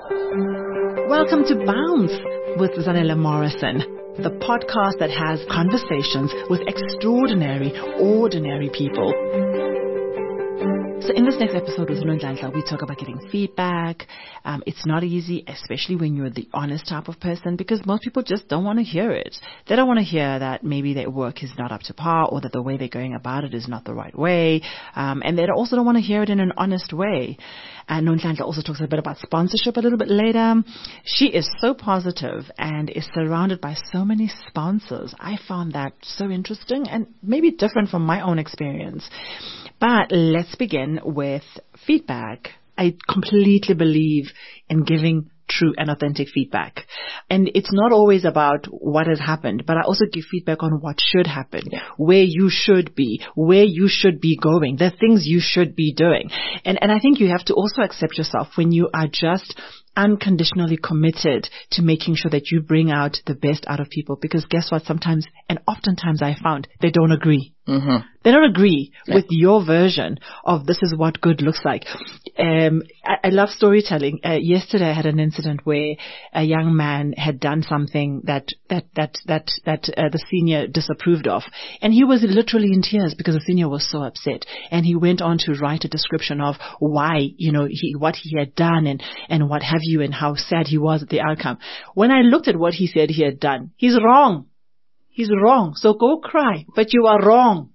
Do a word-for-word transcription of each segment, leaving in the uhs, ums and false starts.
Welcome to Bounce with Zanele Morrison, the podcast that has conversations with extraordinary, ordinary people. So in this next episode with Nonhlanhla, we talk about getting feedback. Um, it's not easy, especially when you're the honest type of person, because most people just don't want to hear it. They don't want to hear that maybe their work is not up to par, or that the way they're going about it is not the right way. Um, and they also don't want to hear it in an honest way. And Nonhlanhla also talks a bit about sponsorship a little bit later. She is so positive and is surrounded by so many sponsors. I found that so interesting and maybe different from my own experience. But let's begin with feedback. I completely believe in giving true and authentic feedback. And it's not always about what has happened, but I also give feedback on what should happen, yeah. where you should be, where you should be going, the things you should be doing. And, and I think you have to also accept yourself when you are just unconditionally committed to making sure that you bring out the best out of people, because guess what? Sometimes, and oftentimes I found, they don't agree. Mm-hmm. They don't agree yeah. with your version of this is what good looks like. Um, I, I love storytelling. Uh, yesterday I had an incident where a young man had done something that, that, that, that, that uh, the senior disapproved of. And he was literally in tears because the senior was so upset. And he went on to write a description of why, you know, he, what he had done and, and what have you, and how sad he was at the outcome. When I looked at what he said he had done, he's wrong. He's wrong. So go cry, but you are wrong.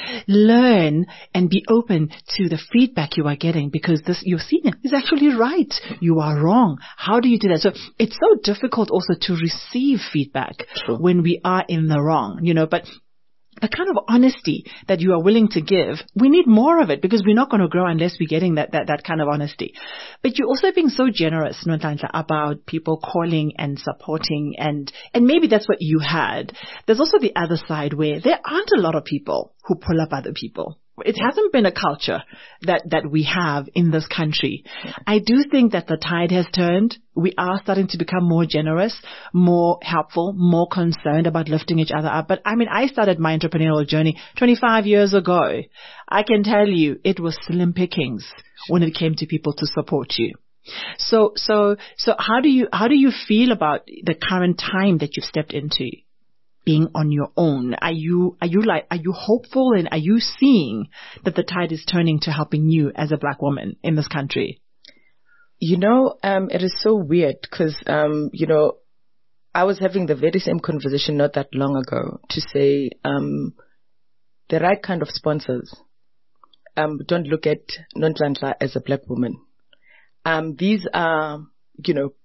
Learn and be open to the feedback you are getting, because this, your senior is actually right. You are wrong. How do you do that? So it's so difficult also to receive feedback True. When we are in the wrong, you know, but the kind of honesty that you are willing to give, we need more of it, because we're not going to grow unless we're getting that, that, that kind of honesty. But you're also being so generous, Nonhlanhla, about people calling and supporting, and, and maybe that's what you had. There's also the other side where there aren't a lot of people who pull up other people. It hasn't been a culture that, that we have in this country. I do think that the tide has turned. We are starting to become more generous, more helpful, more concerned about lifting each other up. But I mean, I started my entrepreneurial journey twenty-five years ago. I can tell you it was slim pickings when it came to people to support you. So, so, so how do you, how do you feel about the current time that you've stepped into? Being on your own, are you, are you like, are you hopeful, and are you seeing that the tide is turning to helping you as a black woman in this country? You know, um, it is so weird because, um, you know, I was having the very same conversation not that long ago to say, um, the right kind of sponsors, um, don't look at Nonhlanhla as a black woman. Um, these are, you know,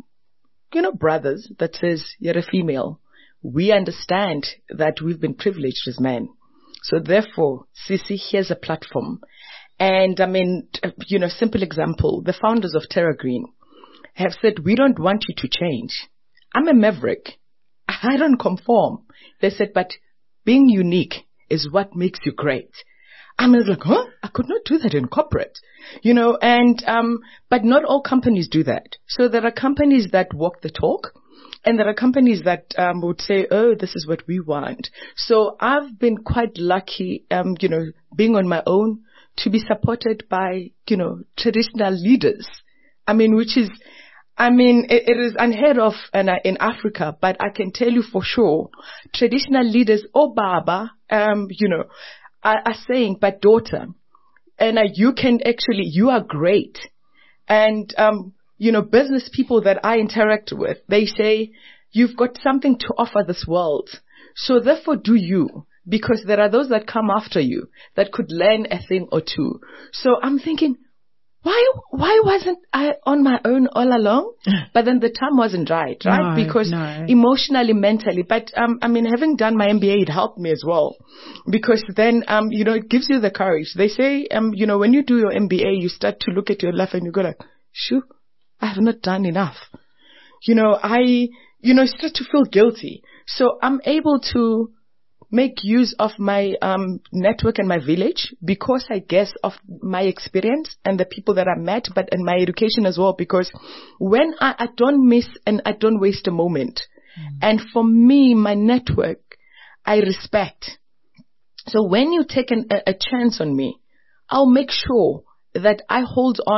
you know, brothers that says you're a female. We understand that we've been privileged as men. So therefore, Sisi, here's a platform. And I mean, you know, simple example, the founders of Terra Green have said, we don't want you to change. I'm a maverick. I don't conform. They said, but being unique is what makes you great. I was like, huh? I could not do that in corporate, you know, and, um, but not all companies do that. So there are companies that walk the talk. And there are companies that um, would say, oh, this is what we want. So I've been quite lucky, um, you know, being on my own, to be supported by, you know, traditional leaders. I mean, which is, I mean, it, it is unheard of in, uh, in Africa, but I can tell you for sure, traditional leaders, oh, Baba, um, you know, are, are saying, but daughter, and uh, you can actually, you are great. And, um, you know, business people that I interact with, they say, you've got something to offer this world. So therefore do you, because there are those that come after you that could learn a thing or two. So I'm thinking, why, why wasn't I on my own all along? But then the time wasn't right, right? No, because no. emotionally, mentally, but, um, I mean, having done my M B A, it helped me as well, because then, um, you know, it gives you the courage. They say, um, you know, when you do your M B A, you start to look at your life and you go like, shoo, I have not done enough. You know, I, you know, start to feel guilty. So I'm able to make use of my um, network and my village, because I guess of my experience and the people that I met, but in my education as well, because when I, I don't miss and I don't waste a moment. Mm. And for me, my network, I respect. So when you take an, a, a chance on me, I'll make sure that I hold on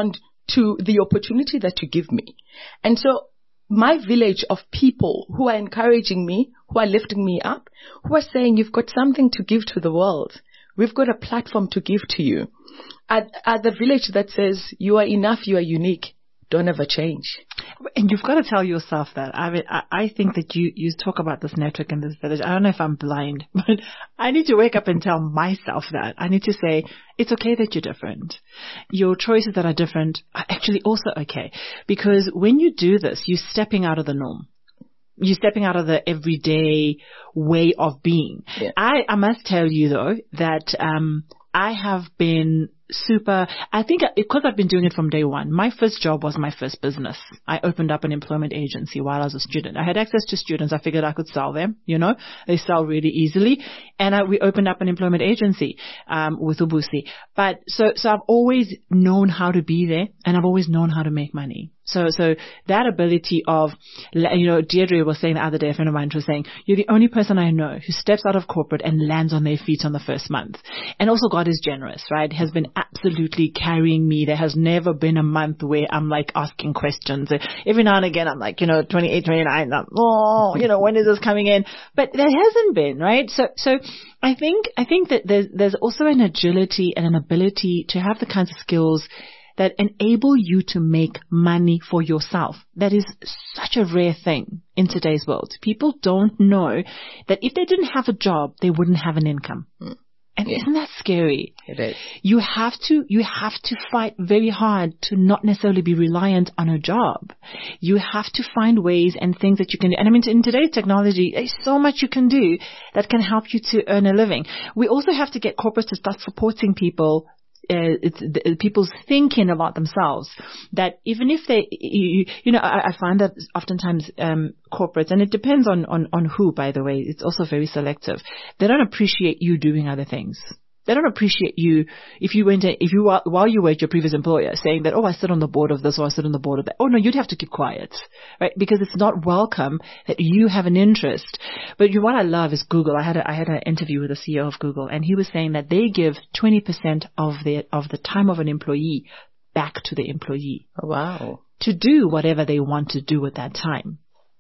to the opportunity that you give me. And so my village of people who are encouraging me, who are lifting me up, who are saying, you've got something to give to the world. We've got a platform to give to you. Are, are the village that says, you are enough, you are unique. Don't ever change. And you've got to tell yourself that. I mean, I, I think that you, you talk about this network and this village. I don't know if I'm blind, but I need to wake up and tell myself that. I need to say, it's okay that you're different. Your choices that are different are actually also okay. Because when you do this, you're stepping out of the norm. You're stepping out of the everyday way of being. Yeah. I, I must tell you, though, that um, I have been super, I think because I've been doing it from day one. My first job was my first business. I opened up an employment agency while I was a student. I had access to students. I figured I could sell them, you know, they sell really easily. And I, we opened up an employment agency, um, with Ubusi. But so, so I've always known how to be there and I've always known how to make money. So, so that ability of, you know, Deirdre was saying the other day, a friend of mine was saying, you're the only person I know who steps out of corporate and lands on their feet on the first month. And also God is generous, right? Has been absolutely carrying me. There has never been a month where I'm like asking questions. Every now and again, I'm like, you know, twenty-eight, twenty-nine, I'm, oh, you know, when is this coming in? But there hasn't been, right? So, so I think, I think that there's, there's also an agility and an ability to have the kinds of skills that enable you to make money for yourself. That is such a rare thing in today's world. People don't know that if they didn't have a job, they wouldn't have an income. Mm. And yeah. Isn't that scary? It is. You have to, you have to fight very hard to not necessarily be reliant on a job. You have to find ways and things that you can do. And I mean, in today's technology, there's so much you can do that can help you to earn a living. We also have to get corporates to start supporting people. Uh, it's the, people's thinking about themselves, that even if they, you, you know, I, I find that oftentimes um, corporates, and it depends on, on, on who, by the way, it's also very selective. They don't appreciate you doing other things. They don't appreciate you if you went, to, if you, while you were at your previous employer saying that, oh, I sit on the board of this or I sit on the board of that. Oh, no, you'd have to keep quiet, right? Because it's not welcome that you have an interest. But you, what I love is Google. I had a, I had an interview with the C E O of Google, and he was saying that they give twenty percent of the, of the time of an employee back to the employee. Oh, wow. To do whatever they want to do at that time.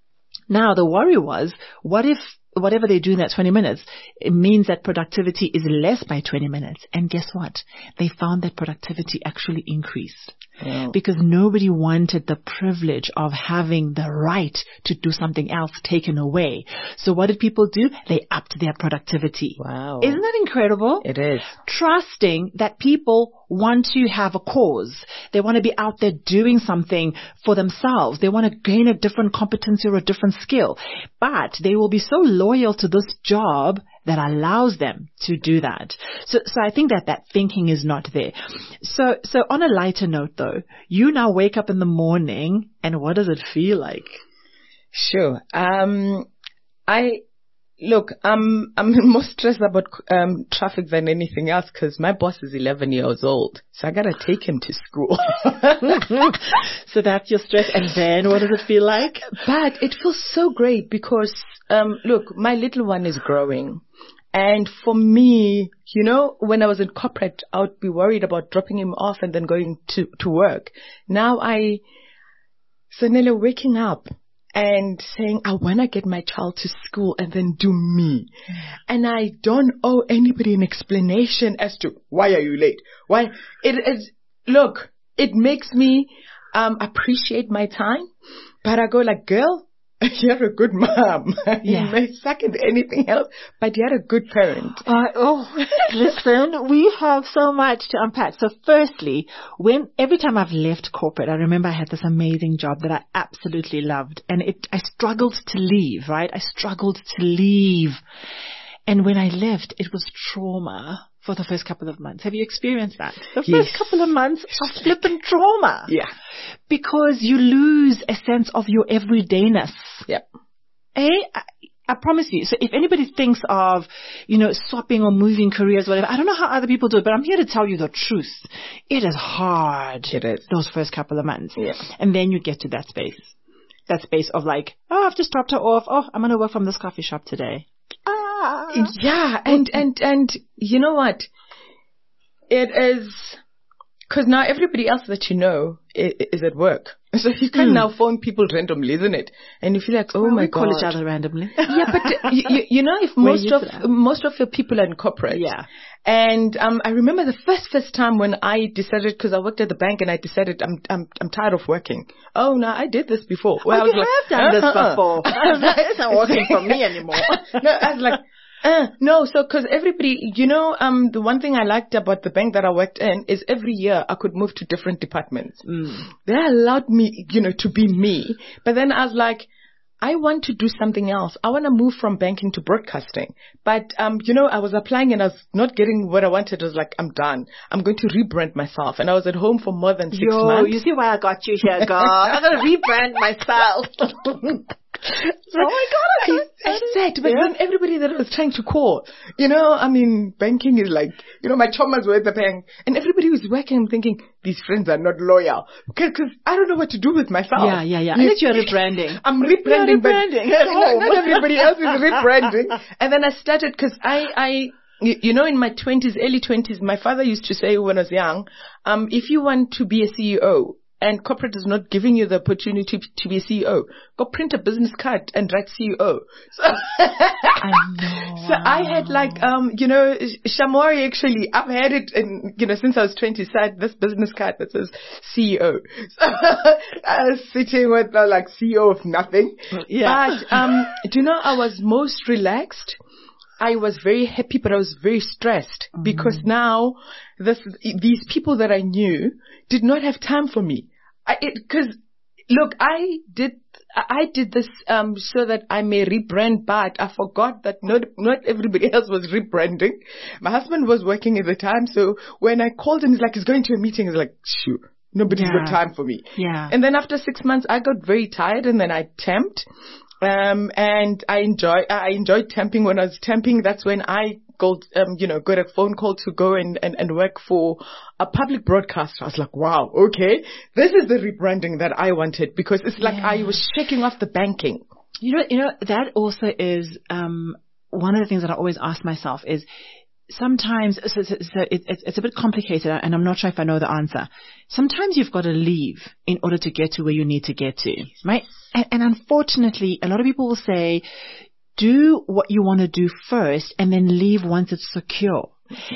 Now, the worry was, what if whatever they do in that twenty minutes, it means that productivity is less by twenty minutes. And guess what? They found that productivity actually increased. Wow. Because nobody wanted the privilege of having the right to do something else taken away. So what did people do? They upped their productivity. Wow. Isn't that incredible? It is. Trusting that people want to have a cause. They want to be out there doing something for themselves. They want to gain a different competency or a different skill. But they will be so loyal to this job that allows them to do that. So, so I think that that thinking is not there. So, so on a lighter note though, you now wake up in the morning and what does it feel like? Sure. Um, I, look, I'm, I'm more stressed about, um, traffic than anything else because my boss is eleven years old. So I gotta take him to school. So that's your stress. And then what does it feel like? But it feels so great because, um, look, my little one is growing. And for me, you know, when I was in corporate, I would be worried about dropping him off and then going to, to work. Now I, suddenly waking up and saying, I want to get my child to school and then do me. Mm. And I don't owe anybody an explanation as to why are you late? Why? It is, look, it makes me, um, appreciate my time, but I go like, girl, you're a good mom. Yeah. You may suck at anything else, but you're a good parent. Uh, oh, listen, we have so much to unpack. So firstly, when every time I've left corporate, I remember I had this amazing job that I absolutely loved, and it I struggled to leave, right? I struggled to leave. And when I left, it was trauma for the first couple of months. Have you experienced that? The yes. first couple of months of flippant trauma. Yeah. Because you lose a sense of your everydayness. Yeah. Eh? I, I promise you. So if anybody thinks of, you know, swapping or moving careers, whatever, I don't know how other people do it, but I'm here to tell you the truth. It is hard. It is. Those first couple of months. Yeah. And then you get to that space. That space of like, oh, I've just dropped her off. Oh, I'm going to work from this coffee shop today. Ah. Yeah, and, and, and you know what? It is Because now everybody else that you know is, is at work. So you can mm. now phone people randomly, isn't it? And you feel like, oh well, my we God. call each other randomly. Yeah, but uh, you, you know, if most of most of your people are in corporate. Yeah. And um, I remember the first first time when I decided, because I worked at the bank and I decided I'm I'm I'm tired of working. Oh no, I did this before. Well, oh, I you was have like, done this uh-huh. before. It's not working for me anymore. No, I was like. Uh, no, so because everybody, you know, um, the one thing I liked about the bank that I worked in is every year I could move to different departments. Mm. They allowed me, you know, to be me. But then I was like, I want to do something else. I want to move from banking to broadcasting. But, um, you know, I was applying and I was not getting what I wanted. I was like, I'm done. I'm going to rebrand myself. And I was at home for more than six Yo, months. You see why I got you here, girl? I'm going to rebrand myself. So, oh my God, I, I said, but yeah. then everybody that I was trying to call, you know, I mean, banking is like, you know, my chomas were at the bank, and everybody was working, I'm thinking, these friends are not loyal, because I don't know what to do with myself. Yeah, yeah, yeah. Unless you're rebranding. I'm rebranding, you're rebranding. but not, not everybody else is rebranding. And then I started, because I, I, you, you know, in my twenties, early twenties, my father used to say when I was young, um, if you want to be a C E O, and corporate is not giving you the opportunity to be a C E O, go print a business card and write C E O. So I know. So I had like, um, you know, Shamwari actually, I've had it in, you know, since I was twenty, so I had this business card that says C E O. So I was sitting with uh, like C E O of nothing. Yeah. But, um, do you know, I was most relaxed. I was very happy, but I was very stressed mm. because now this, these people that I knew did not have time for me. I, it, cause look, I did, I did this, um, so that I may rebrand, but I forgot that not, not everybody else was rebranding. My husband was working at the time. So when I called him, he's like, he's going to a meeting. He's like, shoot, nobody's yeah. got time for me. Yeah. And then after six months, I got very tired and then I temped. Um, and I enjoy, I enjoyed temping. When I was temping, that's when I got, um, you know, got a phone call to go and, and, and work for a public broadcaster. I was like, wow, okay. This is the rebranding that I wanted because it's like yeah. I was shaking off the banking. You know, you know, that also is, um, one of the things that I always ask myself is, sometimes, so, so, so it, it's, it's a bit complicated and I'm not sure if I know the answer. Sometimes you've got to leave in order to get to where you need to get to, right? And, and unfortunately, a lot of people will say, do what you want to do first and then leave once it's secure.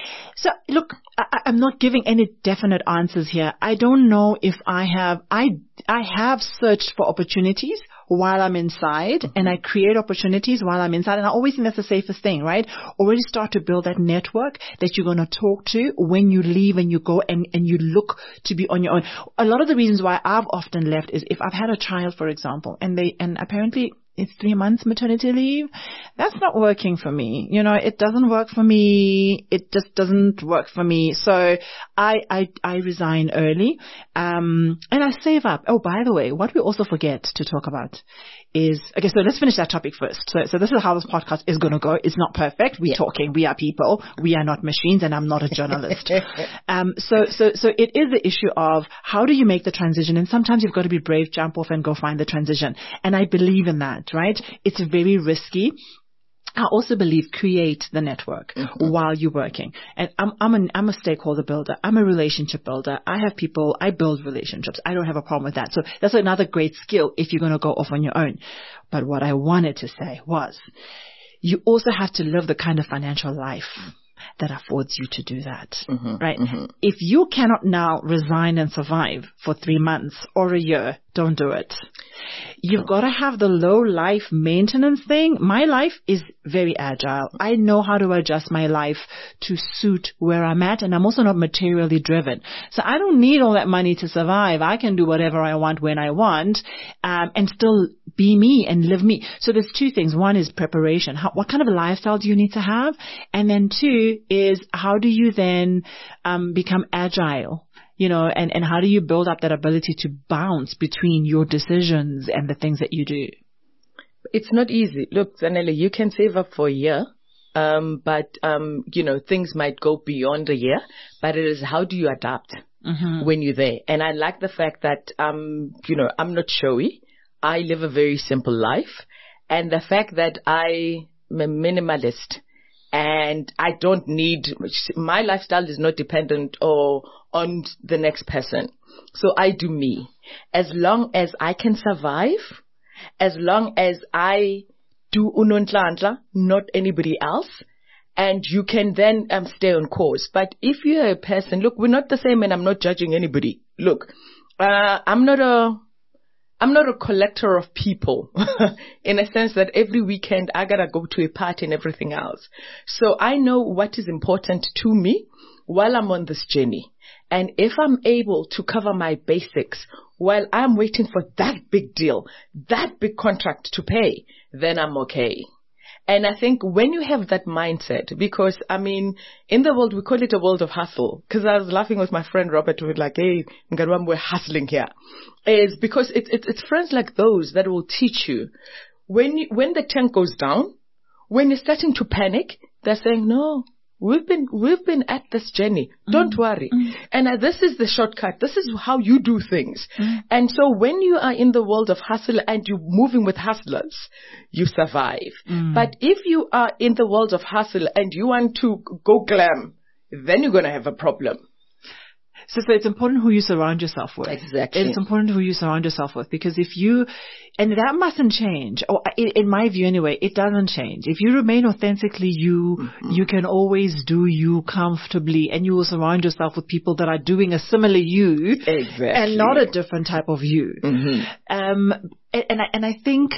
So look, I, I'm not giving any definite answers here. I don't know if I have, I, I have searched for opportunities while I'm inside mm-hmm. and I create opportunities while I'm inside. And I always think that's the safest thing, right? Already start to build that network that you're going to talk to when you leave and you go and, and you look to be on your own. A lot of the reasons why I've often left is if I've had a child, for example, and they, and apparently it's three months maternity leave. That's not working for me. You know, it doesn't work for me. It just doesn't work for me. So I, I, I resign early. Um, and I save up. Oh, by the way, what we also forget to talk about is, okay, so let's finish that topic first. So, so this is how this podcast is going to go. It's not perfect. We're yeah. talking. We are people. We are not machines, and I'm not a journalist. um, so, so, so it is the issue of how do you make the transition? And sometimes you've got to be brave, jump off and go find the transition. And I believe in that, right? It's very risky. I also believe create the network mm-hmm. while you're working. And I'm, I'm, an, I'm a stakeholder builder. I'm a relationship builder. I have people, I build relationships. I don't have a problem with that. So that's another great skill if you're going to go off on your own. But what I wanted to say was you also have to live the kind of financial life that affords you to do that, mm-hmm, right? Mm-hmm. If you cannot now resign and survive for three months or a year, don't do it. You've got to have the low life maintenance thing. My life is very agile. I know how to adjust my life to suit where I'm at, and I'm also not materially driven. So I don't need all that money to survive. I can do whatever I want when I want, um, and still be me and live me. So there's two things. One is preparation. How, what kind of a lifestyle do you need to have? And then two is how do you then um, become agile? You know, and, and how do you build up that ability to bounce between your decisions and the things that you do? It's not easy. Look, Zanele, you can save up for a year, um, but, um, you know, things might go beyond a year, but it is how do you adapt mm-hmm. when you're there? And I like the fact that, um, you know, I'm not showy. I live a very simple life. And the fact that I am a minimalist and I don't need, my lifestyle is not dependent or on the next person. So I do me. As long as I can survive, as long as I do unonhlanhla, not anybody else, and you can then um, stay on course. But if you're a person, look, we're not the same, and I'm not judging anybody. Look, uh, I'm not a, I'm not a collector of people in a sense that every weekend I gotta go to a party and everything else. So I know what is important to me while I'm on this journey. And if I'm able to cover my basics while I'm waiting for that big deal, that big contract to pay, then I'm okay. And I think when you have that mindset, because, I mean, in the world, we call it a world of hustle. Because I was laughing with my friend Robert, who was like, hey, Mgadwam, we're hustling here. Is because it, it, it's friends like those that will teach you. When you, when the tank goes down, when you're starting to panic, they're saying, no, we've been, we've been at this journey. Don't mm. worry. Mm. And uh, this is the shortcut. This is how you do things. Mm. And so when you are in the world of hustle and you're moving with hustlers, you survive. Mm. But if you are in the world of hustle and you want to go glam, then you're going to have a problem. So, so it's important who you surround yourself with. Exactly. It's important who you surround yourself with, because if you, and that mustn't change, or in, in my view anyway, it doesn't change. If you remain authentically you, mm-hmm. you can always do you comfortably, and you will surround yourself with people that are doing a similar you. Exactly. And not a different type of you. Mm-hmm. Um, and, and I, and I think,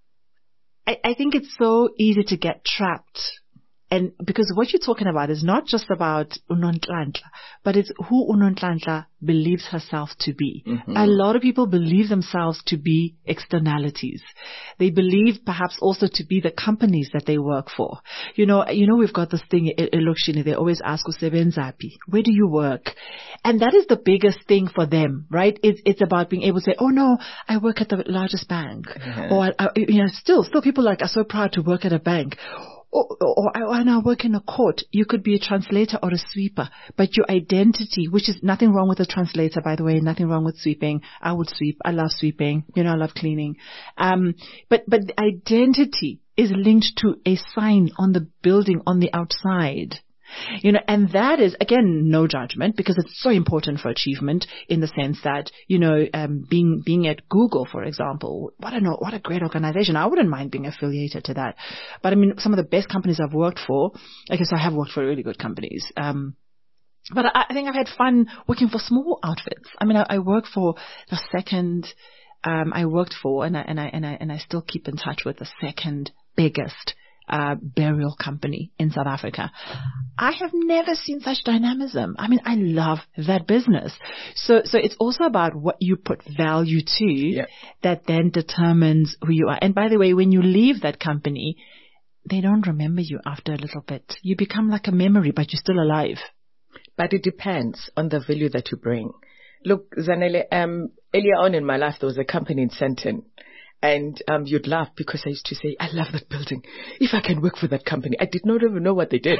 I, I think it's so easy to get trapped. And because what you're talking about is not just about unonhlanhla, but it's who unonhlanhla believes herself to be. Mm-hmm. A lot of people believe themselves to be externalities. They believe perhaps also to be the companies that they work for. You know, you know, we've got this thing, Elokishini, they always ask, Usebenzapi, where do you work? And that is the biggest thing for them, right? It's, it's about being able to say, oh no, I work at the largest bank. Mm-hmm. Or, I, you know, still, still people like are so proud to work at a bank. Or, or, or I now work in a court. You could be a translator or a sweeper, but your identity, which is nothing wrong with a translator, by the way, nothing wrong with sweeping. I would sweep. I love sweeping. You know, I love cleaning. Um, but, but the identity is linked to a sign on the building on the outside. You know, and that is, again, no judgment, because it's so important for achievement in the sense that, you know, um, being, being at Google, for example, what a, what a great organization. I wouldn't mind being affiliated to that. But I mean, some of the best companies I've worked for, I guess I have worked for really good companies. Um, but I, I think I've had fun working for small outfits. I mean, I, I work for the second, um, I worked for, and I, and I, and I, and I still keep in touch with the second biggest Uh, burial company in South Africa. I have never seen such dynamism. I mean, I love that business. So, so it's also about what you put value to, yeah, that then determines who you are. And by the way, when you leave that company, they don't remember you after a little bit. You become like a memory, but you're still alive. But it depends on the value that you bring. Look, Zanele, um, earlier on in my life, there was a company in Sandton. And um, you'd laugh because I used to say, I love that building. If I can work for that company. I did not even know what they did.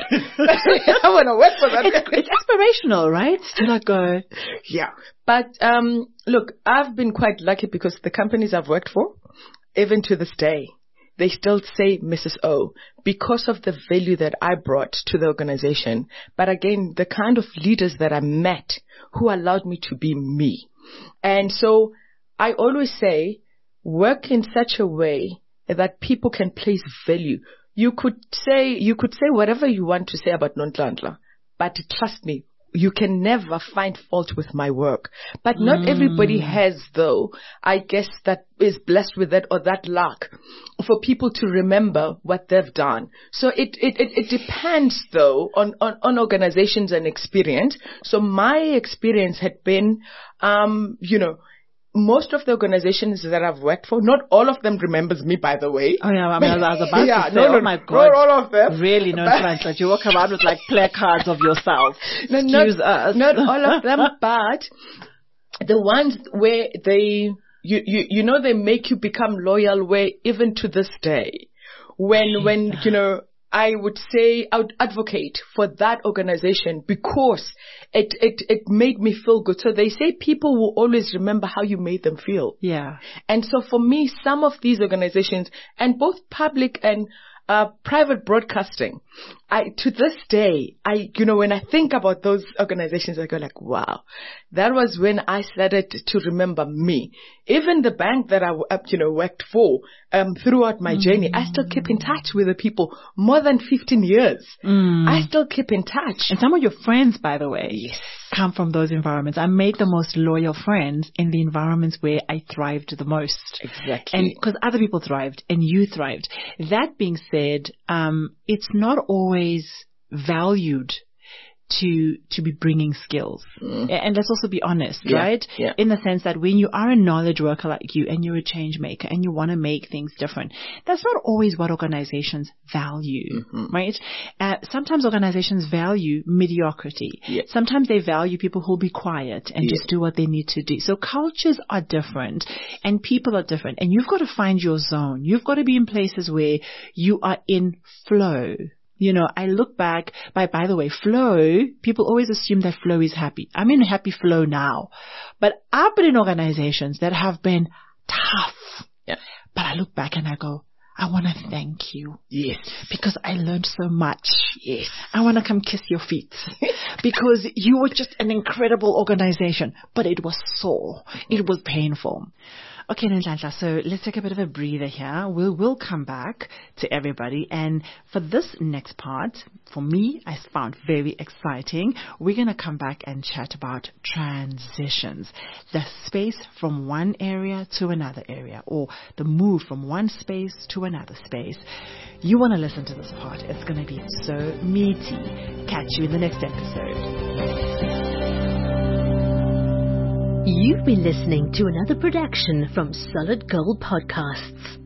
I want to work for that it's, company. It's aspirational, right? To like go. Yeah. But um, look, I've been quite lucky because the companies I've worked for, even to this day, they still say Missus O because of the value that I brought to the organization. But again, the kind of leaders that I met who allowed me to be me. And so I always say, work in such a way that people can place value. You could say, you could say whatever you want to say about Nonhlanhla, but trust me, you can never find fault with my work. But not mm. everybody has, though, I guess, that is blessed with that or that luck for people to remember what they've done. So it, it, it, it depends, though, on, on, on organizations and experience. So my experience had been, um, you know, most of the organizations that I've worked for, not all of them remembers me, by the way. Oh yeah, I mean, I was about yeah, to say, no, no, oh my God. Not all of them. Really, no chance that you walk around with like placards of yourself. No, Excuse not, us. Not all of them, but the ones where they, you, you, you know, they make you become loyal, where even to this day, when, when, you know, I would say I would advocate for that organization because it, it, it made me feel good. So they say people will always remember how you made them feel. Yeah. And so for me, some of these organizations, and both public and uh, private broadcasting. I, to this day, I, you know, when I think about those organizations, I go like, wow, that was when I started to remember me. Even the bank that I, you know, worked for, um, throughout my mm. journey, I still keep in touch with the people more than fifteen years. Mm. I still keep in touch. And some of your friends, by the way, yes. come from those environments. I made the most loyal friends in the environments where I thrived the most. Exactly. And because other people thrived and you thrived. That being said, um, it's not always valued to to be bringing skills. Mm. And let's also be honest, yeah. right? Yeah. In the sense that when you are a knowledge worker like you and you're a change maker and you want to make things different, that's not always what organizations value, mm-hmm. right? Uh, sometimes organizations value mediocrity. Yeah. Sometimes they value people who'll be quiet and yeah. just do what they need to do. So cultures are different and people are different, and you've got to find your zone. You've got to be in places where you are in flow. You know, I look back, by, by the way, flow, people always assume that flow is happy. I'm in a happy flow now. But I've been in organizations that have been tough. Yeah. But I look back and I go, I want to thank you. Yes. Because I learned so much. Yes. I want to come kiss your feet. Because you were just an incredible organization. But it was sore. It was painful. Okay, Nhlanhla, so let's take a bit of a breather here. We'll, we'll come back to everybody. And for this next part, for me, I found very exciting. We're going to come back and chat about transitions. The space from one area to another area, or the move from one space to another space. You want to listen to this part. It's going to be so meaty. Catch you in the next episode. You've been listening to another production from Solid Gold Podcasts.